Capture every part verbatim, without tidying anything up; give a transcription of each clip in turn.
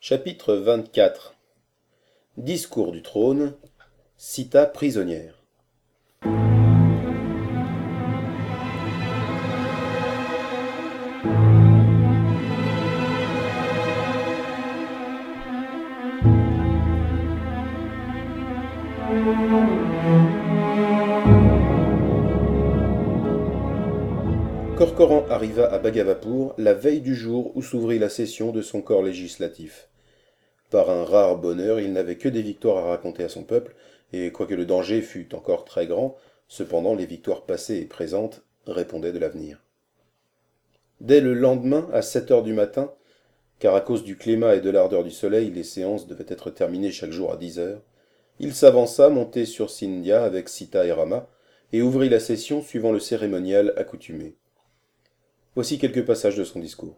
Chapitre vingt-quatre. Discours du trône. Sita prisonnière. Corcoran arriva à Bhagavapur la veille du jour où s'ouvrit la session de son corps législatif. Par un rare bonheur, il n'avait que des victoires à raconter à son peuple, et quoique le danger fût encore très grand, cependant les victoires passées et présentes répondaient de l'avenir. Dès le lendemain, à sept heures du matin, car à cause du climat et de l'ardeur du soleil, les séances devaient être terminées chaque jour à dix heures, il s'avança monté sur Scindia avec Sita et Rama, et ouvrit la session suivant le cérémonial accoutumé. Voici quelques passages de son discours.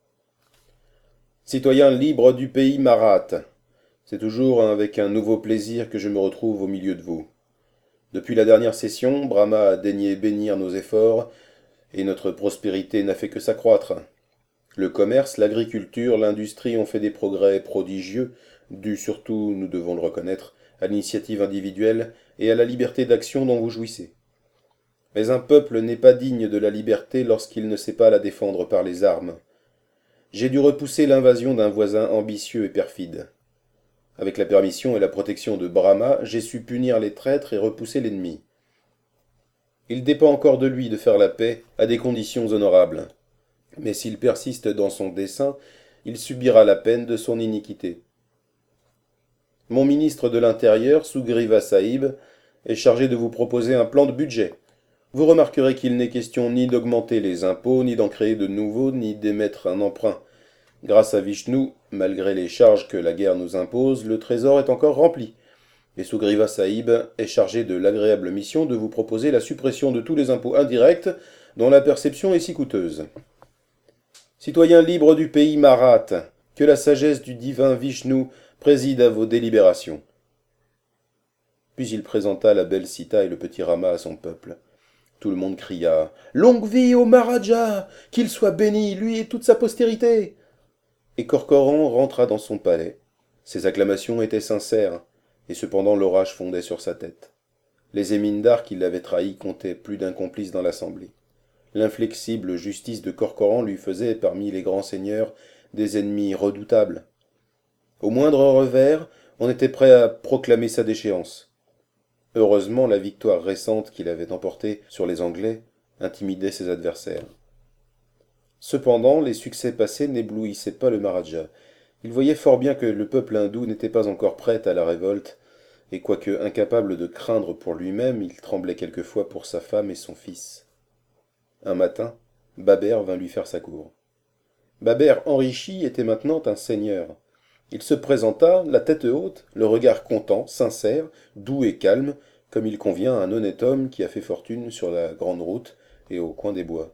Citoyens libres du pays Marathe, c'est toujours avec un nouveau plaisir que je me retrouve au milieu de vous. Depuis la dernière session, Brahma a daigné bénir nos efforts, et notre prospérité n'a fait que s'accroître. Le commerce, l'agriculture, l'industrie ont fait des progrès prodigieux, dus surtout, nous devons le reconnaître, à l'initiative individuelle et à la liberté d'action dont vous jouissez. Mais un peuple n'est pas digne de la liberté lorsqu'il ne sait pas la défendre par les armes. J'ai dû repousser l'invasion d'un voisin ambitieux et perfide. Avec la permission et la protection de Brahma, j'ai su punir les traîtres et repousser l'ennemi. Il dépend encore de lui de faire la paix à des conditions honorables. Mais s'il persiste dans son dessein, il subira la peine de son iniquité. Mon ministre de l'Intérieur, Sugriva Sahib, est chargé de vous proposer un plan de budget. Vous remarquerez qu'il n'est question ni d'augmenter les impôts, ni d'en créer de nouveaux, ni d'émettre un emprunt. Grâce à Vishnu, malgré les charges que la guerre nous impose, le trésor est encore rempli. Et Sugriva Sahib est chargé de l'agréable mission de vous proposer la suppression de tous les impôts indirects dont la perception est si coûteuse. Citoyens libres du pays Marathe, que la sagesse du divin Vishnu préside à vos délibérations. Puis il présenta la belle Sita et le petit Rama à son peuple. Tout le monde cria « Longue vie au Maharaja, qu'il soit béni, lui et toute sa postérité !» Et Corcoran rentra dans son palais. Ses acclamations étaient sincères, et cependant l'orage fondait sur sa tête. Les émindars qui l'avaient trahi comptaient plus d'un complice dans l'assemblée. L'inflexible justice de Corcoran lui faisait, parmi les grands seigneurs, des ennemis redoutables. Au moindre revers, on était prêt à proclamer sa déchéance. Heureusement, la victoire récente qu'il avait emportée sur les Anglais intimidait ses adversaires. Cependant, les succès passés n'éblouissaient pas le Maharaja. Il voyait fort bien que le peuple hindou n'était pas encore prêt à la révolte, et quoique incapable de craindre pour lui-même, il tremblait quelquefois pour sa femme et son fils. Un matin, Baber vint lui faire sa cour. Baber enrichi était maintenant un seigneur. Il se présenta, la tête haute, le regard content, sincère, doux et calme, comme il convient à un honnête homme qui a fait fortune sur la grande route et au coin des bois.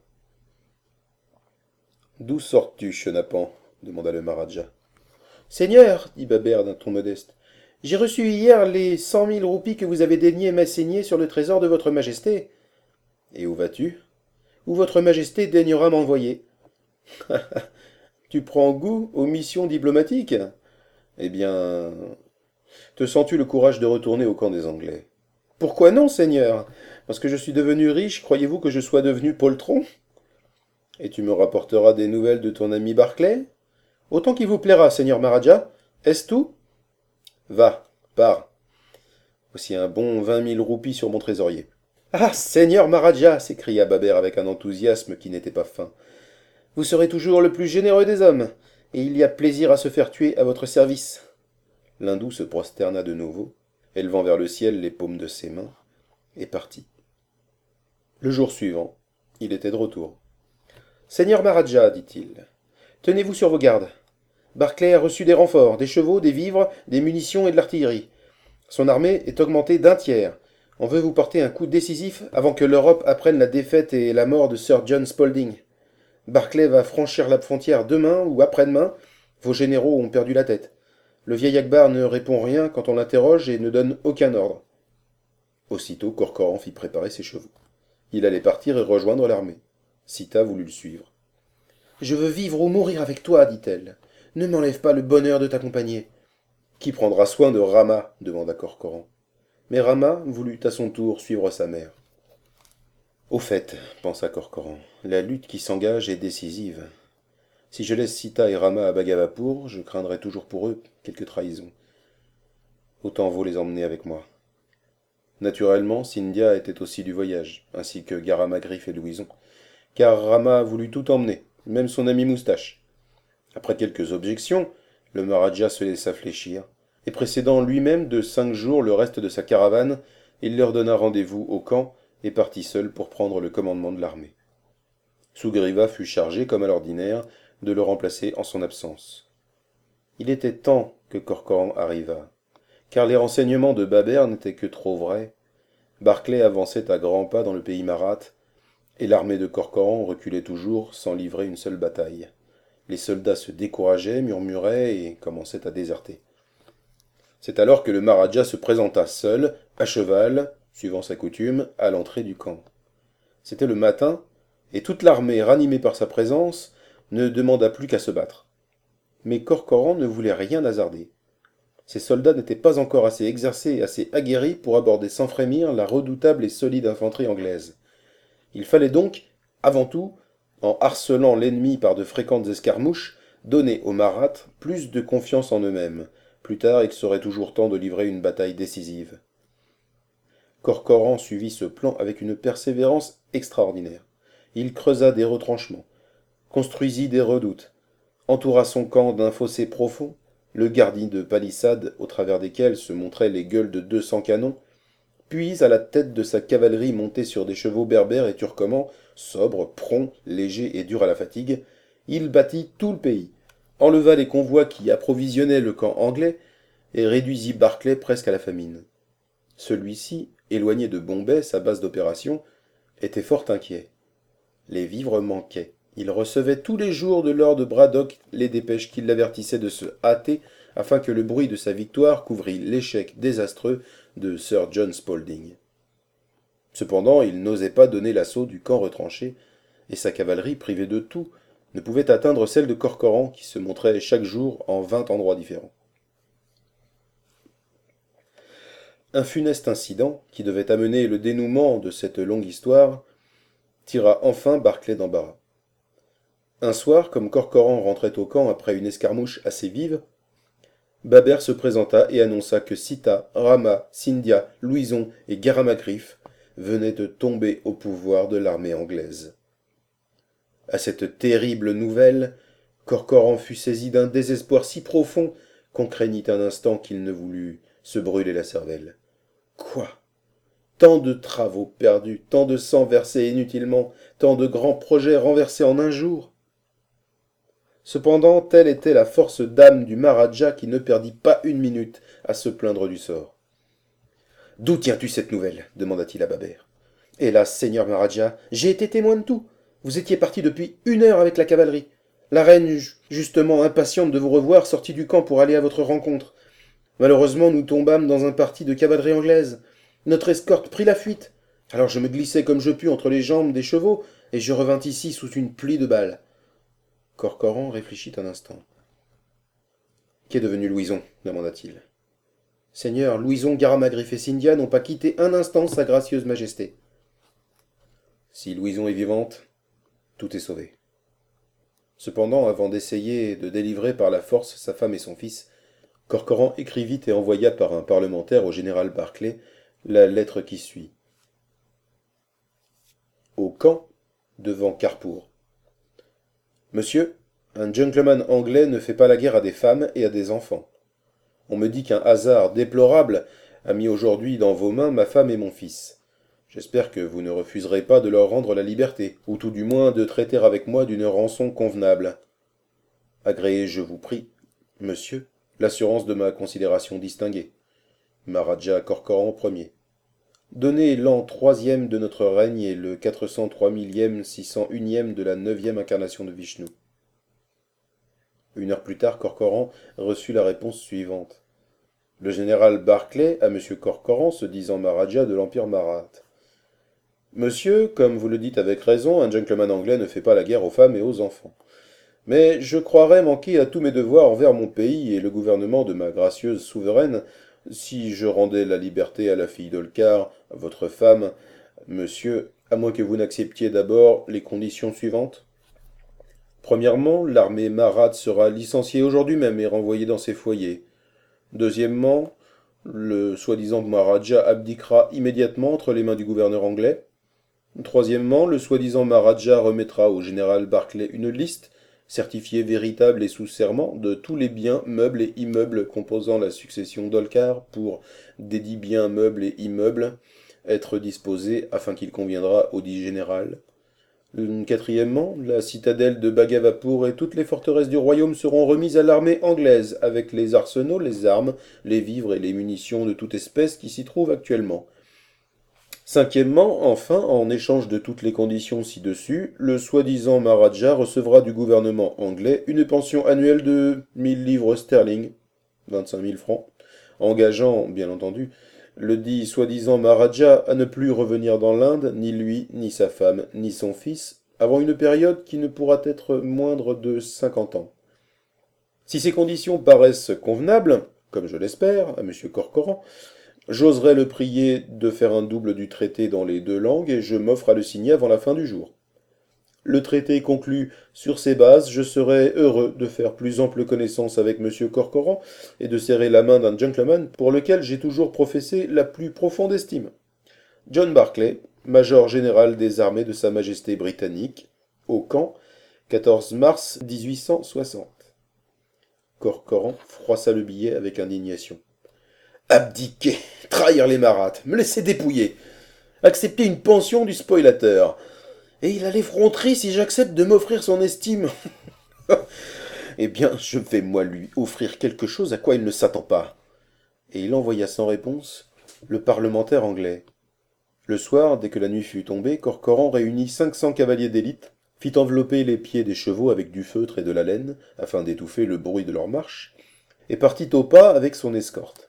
« D'où sors-tu, chenapan » demanda le Maharaja. « Seigneur, dit Baber d'un ton modeste, j'ai reçu hier les cent mille roupies que vous avez daigné m'assigner sur le trésor de votre majesté. »« Et où vas-tu ?»« Où votre majesté daignera m'envoyer. »« Tu prends goût aux missions diplomatiques ? Eh bien, te sens-tu le courage de retourner au camp des Anglais ? » ?»« Pourquoi non, seigneur ? Parce que je suis devenu riche, croyez-vous que je sois devenu poltron ? » ?»« Et tu me rapporteras des nouvelles de ton ami Barclay ? » ?»« Autant qu'il vous plaira, seigneur Maharaja. Est-ce tout ? » ?»« Va, pars. Voici un bon vingt mille roupies sur mon trésorier. »« Ah, seigneur Maharaja !» s'écria Baber avec un enthousiasme qui n'était pas fin. « Vous serez toujours le plus généreux des hommes, et il y a plaisir à se faire tuer à votre service. » L'hindou se prosterna de nouveau, élevant vers le ciel les paumes de ses mains, et partit. Le jour suivant, il était de retour. « Seigneur Maharaja, dit-il, tenez-vous sur vos gardes. Barclay a reçu des renforts, des chevaux, des vivres, des munitions et de l'artillerie. Son armée est augmentée d'un tiers. On veut vous porter un coup décisif avant que l'Europe apprenne la défaite et la mort de Sir John Spalding. Barclay va franchir la frontière demain ou après-demain. Vos généraux ont perdu la tête. Le vieil Akbar ne répond rien quand on l'interroge et ne donne aucun ordre. » Aussitôt, Corcoran fit préparer ses chevaux. Il allait partir et rejoindre l'armée. Sita voulut le suivre. « Je veux vivre ou mourir avec toi, dit-elle. Ne m'enlève pas le bonheur de t'accompagner. Qui prendra soin de Rama demanda Corcoran. Mais Rama voulut à son tour suivre sa mère. Au fait, pensa Corcoran, la lutte qui s'engage est décisive. Si je laisse Sita et Rama à Bhagavapur, je craindrai toujours pour eux quelque trahison. Autant vaut les emmener avec moi. Naturellement, Scindia était aussi du voyage, ainsi que Garamagrif et Louison, car Rama voulut tout emmener, même son ami Moustache. Après quelques objections, le Maharaja se laissa fléchir, et précédant lui-même de cinq jours le reste de sa caravane, il leur donna rendez-vous au camp et partit seul pour prendre le commandement de l'armée. Sugriva fut chargé, comme à l'ordinaire, de le remplacer en son absence. Il était temps que Corcoran arrivât, car les renseignements de Babert n'étaient que trop vrais. Barclay avançait à grands pas dans le pays marathe, et l'armée de Corcoran reculait toujours sans livrer une seule bataille. Les soldats se décourageaient, murmuraient et commençaient à déserter. C'est alors que le Maharaja se présenta seul, à cheval, suivant sa coutume, à l'entrée du camp. C'était le matin, et toute l'armée, ranimée par sa présence, ne demanda plus qu'à se battre. Mais Corcoran ne voulait rien hasarder. Ses soldats n'étaient pas encore assez exercés et assez aguerris pour aborder sans frémir la redoutable et solide infanterie anglaise. Il fallait donc, avant tout, en harcelant l'ennemi par de fréquentes escarmouches, donner aux Maraths plus de confiance en eux-mêmes. Plus tard, il serait toujours temps de livrer une bataille décisive. Corcoran suivit ce plan avec une persévérance extraordinaire. Il creusa des retranchements, construisit des redoutes, entoura son camp d'un fossé profond, le gardit de palissades au travers desquelles se montraient les gueules de deux cents canons, puis, à la tête de sa cavalerie montée sur des chevaux berbères et turcomans, sobres, prompts, légers et durs à la fatigue, il battit tout le pays, enleva les convois qui approvisionnaient le camp anglais et réduisit Barclay presque à la famine. Celui-ci, éloigné de Bombay, sa base d'opération, était fort inquiet. Les vivres manquaient. Il recevait tous les jours de Lord Braddock les dépêches qui l'avertissaient de se hâter afin que le bruit de sa victoire couvrît l'échec désastreux de Sir John Spalding. Cependant, il n'osait pas donner l'assaut du camp retranché, et sa cavalerie, privée de tout, ne pouvait atteindre celle de Corcoran qui se montrait chaque jour en vingt endroits différents. Un funeste incident, qui devait amener le dénouement de cette longue histoire, tira enfin Barclay d'embarras. Un soir, comme Corcoran rentrait au camp après une escarmouche assez vive, Babert se présenta et annonça que Sita, Rama, Scindia, Louison et Garamagrif venaient de tomber au pouvoir de l'armée anglaise. À cette terrible nouvelle, Corcoran fut saisi d'un désespoir si profond qu'on craignit un instant qu'il ne voulût se brûler la cervelle. Quoi? Tant de travaux perdus, tant de sang versé inutilement, tant de grands projets renversés en un jour. Cependant, telle était la force d'âme du Maharaja qui ne perdit pas une minute à se plaindre du sort. « D'où tiens-tu cette nouvelle » demanda-t-il à Babert. « Hélas, seigneur Maharaja, j'ai été témoin de tout. Vous étiez parti depuis une heure avec la cavalerie. La reine, justement impatiente de vous revoir, sortit du camp pour aller à votre rencontre. Malheureusement, nous tombâmes dans un parti de cavalerie anglaise. Notre escorte prit la fuite. Alors je me glissai comme je pus entre les jambes des chevaux, et je revins ici sous une pluie de balles. » Corcoran réfléchit un instant. « Qu'est devenu Louison » demanda-t-il. « Seigneur, Louison, Garamagrif et Scindia n'ont pas quitté un instant sa gracieuse majesté. »« Si Louison est vivante, tout est sauvé. » Cependant, avant d'essayer de délivrer par la force sa femme et son fils, Corcoran écrivit et envoya par un parlementaire au général Barclay la lettre qui suit. Au camp, devant Carrefour. Monsieur, un gentleman anglais ne fait pas la guerre à des femmes et à des enfants. On me dit qu'un hasard déplorable a mis aujourd'hui dans vos mains ma femme et mon fils. J'espère que vous ne refuserez pas de leur rendre la liberté, ou tout du moins de traiter avec moi d'une rançon convenable. Agréez, je vous prie, monsieur, l'assurance de ma considération distinguée. Maharaja Corcoran Ier. Donnez l'an troisième de notre règne et le quatre cent trois millième six cent unième de la neuvième incarnation de Vishnu. Une heure plus tard, Corcoran reçut la réponse suivante. Le général Barclay à M. Corcoran, se disant Maharaja de l'Empire Marathe. Monsieur, comme vous le dites avec raison, un gentleman anglais ne fait pas la guerre aux femmes et aux enfants. Mais je croirais manquer à tous mes devoirs envers mon pays et le gouvernement de ma gracieuse souveraine si je rendais la liberté à la fille d'Olcar, votre femme, monsieur, à moins que vous n'acceptiez d'abord les conditions suivantes. Premièrement, l'armée marathe sera licenciée aujourd'hui même et renvoyée dans ses foyers. Deuxièmement, le soi-disant Maharaja abdiquera immédiatement entre les mains du gouverneur anglais. Troisièmement, le soi-disant Maharaja remettra au général Barclay une liste, certifiée véritable et sous serment, de tous les biens, meubles et immeubles composant la succession d'Olcar pour, dédits biens, meubles et immeubles, être disposés afin qu'il conviendra au dit général. Quatrièmement, la citadelle de Bhagavapur et toutes les forteresses du royaume seront remises à l'armée anglaise, avec les arsenaux, les armes, les vivres et les munitions de toute espèce qui s'y trouvent actuellement. Cinquièmement, enfin, en échange de toutes les conditions ci-dessus, le soi-disant Maharaja recevra du gouvernement anglais une pension annuelle de mille livres sterling, vingt-cinq mille francs, engageant, bien entendu, le dit soi-disant Maharaja à ne plus revenir dans l'Inde, ni lui, ni sa femme, ni son fils, avant une période qui ne pourra être moindre de cinquante ans. Si ces conditions paraissent convenables, comme je l'espère, à M. Corcoran, j'oserais le prier de faire un double du traité dans les deux langues et je m'offre à le signer avant la fin du jour. Le traité conclu sur ces bases, je serais heureux de faire plus ample connaissance avec M. Corcoran et de serrer la main d'un gentleman pour lequel j'ai toujours professé la plus profonde estime. John Barclay, major général des armées de Sa Majesté britannique, au camp, quatorze mars dix-huit cent soixante. Corcoran froissa le billet avec indignation. Abdiquer, trahir les marathes, me laisser dépouiller, accepter une pension du spoilateur. Et il a l'effronterie si j'accepte de m'offrir son estime. Eh bien, je vais moi lui offrir quelque chose à quoi il ne s'attend pas. Et il envoya sans réponse le parlementaire anglais. Le soir, dès que la nuit fut tombée, Corcoran réunit cinq cents cavaliers d'élite, fit envelopper les pieds des chevaux avec du feutre et de la laine, afin d'étouffer le bruit de leur marche, et partit au pas avec son escorte.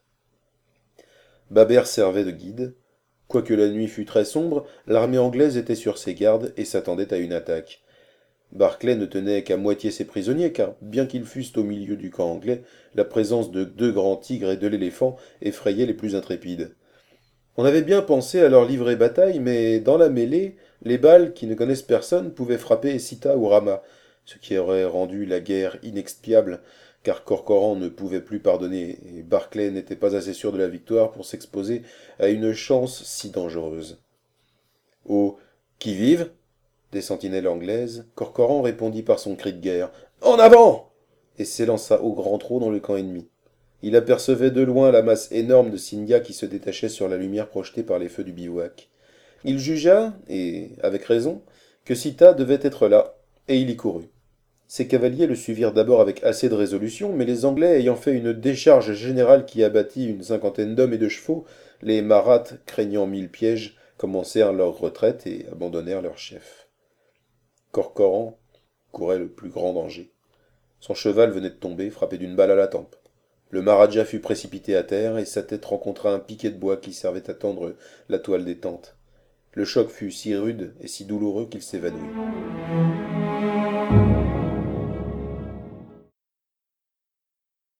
Babert servait de guide. Quoique la nuit fût très sombre, l'armée anglaise était sur ses gardes et s'attendait à une attaque. Barclay ne tenait qu'à moitié ses prisonniers, car, bien qu'ils fussent au milieu du camp anglais, la présence de deux grands tigres et de l'éléphant effrayait les plus intrépides. On avait bien pensé à leur livrer bataille, mais dans la mêlée, les balles, qui ne connaissent personne, pouvaient frapper Sita ou Rama, ce qui aurait rendu la guerre inexpiable, car Corcoran ne pouvait plus pardonner, et Barclay n'était pas assez sûr de la victoire pour s'exposer à une chance si dangereuse. Au qui-vive des sentinelles anglaises, Corcoran répondit par son cri de guerre « En avant !» et s'élança au grand trot dans le camp ennemi. Il apercevait de loin la masse énorme de Scindia qui se détachait sur la lumière projetée par les feux du bivouac. Il jugea, et avec raison, que Sita devait être là, et il y courut. Ses cavaliers le suivirent d'abord avec assez de résolution, mais les Anglais ayant fait une décharge générale qui abattit une cinquantaine d'hommes et de chevaux, les Marathes, craignant mille pièges, commencèrent leur retraite et abandonnèrent leur chef. Corcoran courait le plus grand danger. Son cheval venait de tomber, frappé d'une balle à la tempe. Le Maharaja fut précipité à terre, et sa tête rencontra un piquet de bois qui servait à tendre la toile des tentes. Le choc fut si rude et si douloureux qu'il s'évanouit.